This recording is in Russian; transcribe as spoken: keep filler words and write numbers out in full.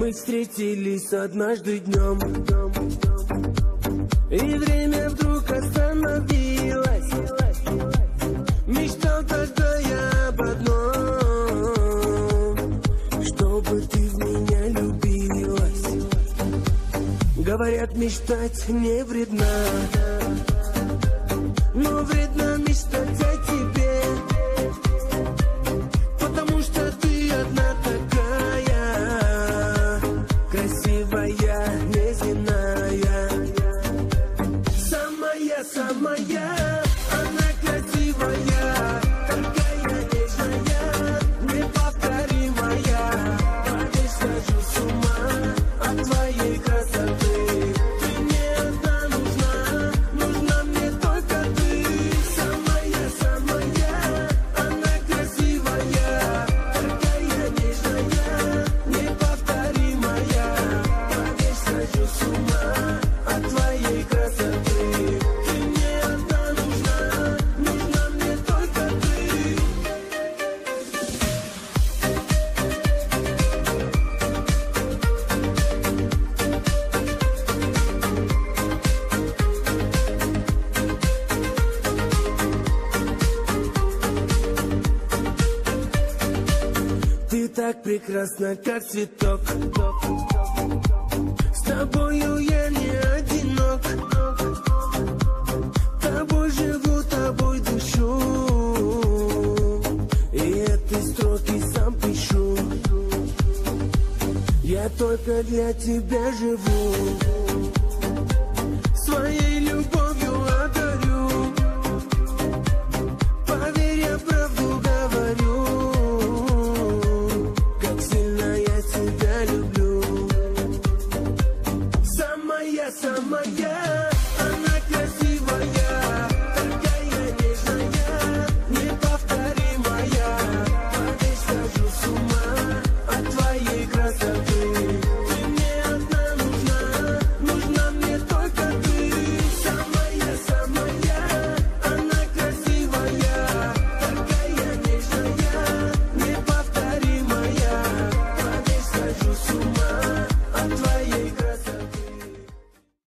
Мы встретились однажды днем, и время вдруг остановилось. Мечтал тогда я об одном, чтобы ты в меня любилась. Говорят, мечтать не вредно, но вредно мечтать о тебе, потому что ты одна такая, красивая, неземная. Самая, самая, она красивая, такая нежная, неповторимая. Поверь, схожу с ума от твоей красоты. Ты мне одна нужна, нужна мне только ты. Самая, самая, она красивая, такая нежная, неповторимая. Поверь, схожу с ума от твоей красоты. Ты мне одна нужна, нужна мне только ты. Ты так прекрасна, как цветок. С тобою я не одинок. Тобой живу, тобой дышу, и этой строки сам пишу. Я только для тебя живу. Своей